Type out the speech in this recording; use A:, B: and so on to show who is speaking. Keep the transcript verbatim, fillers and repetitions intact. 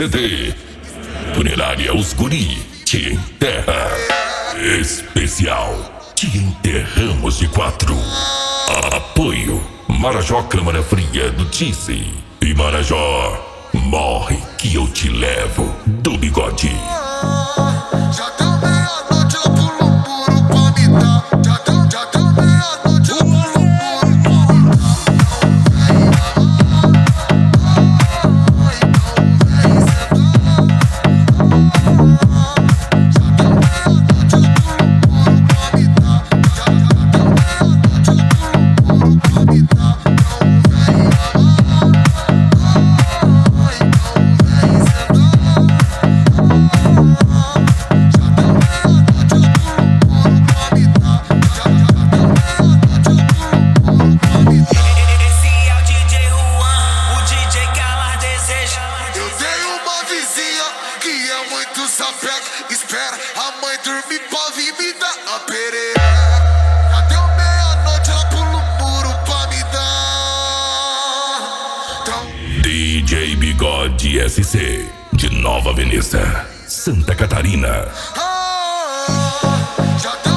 A: C D. Funerária Os Guri te enterra. Especial, te enterramos de quatro. Apoio Marajó Câmara Fria do Tizi. E Marajó, morre que eu te levo do Bigode.
B: Já deu meia-noite, ela pula um muro pra me dar. Já deu, já deu meia-noite, ela pula um muro pra me espera a mãe dormir pra vir me dar a pereira. Já deu meia-noite, ela pula um muro pra me dar. Então...
A: D J Bigode S C de Nova Veneza, Santa Catarina.
B: Ah, já deu